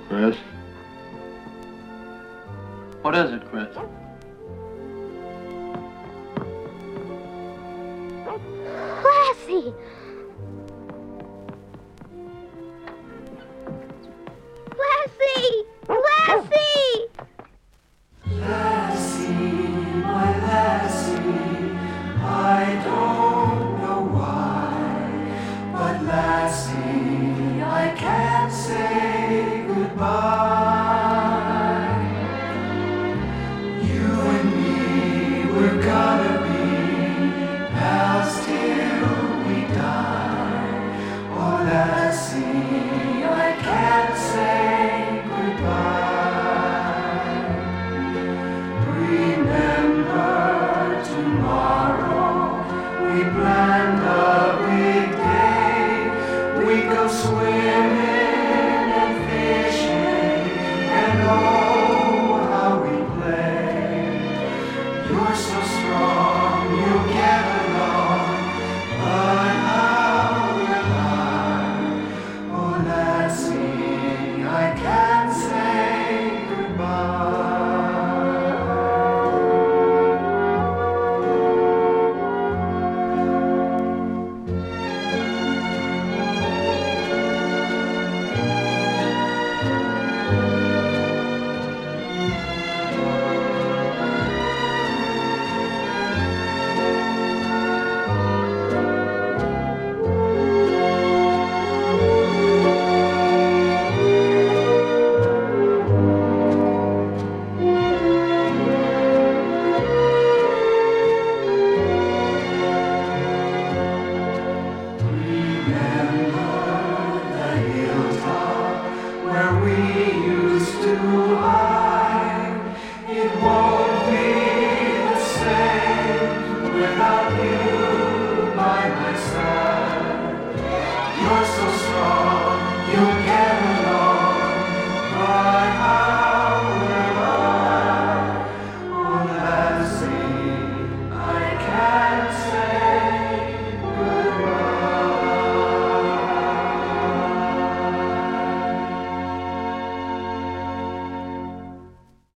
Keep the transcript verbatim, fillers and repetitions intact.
Chris? What is it, Chris? Lassie! Lassie! Lassie! Lassie, my Lassie, I don't know why, but Lassie, I can't say goodbye. You and me, we're gonna be pals till we die. Oh, Lassie, I can't say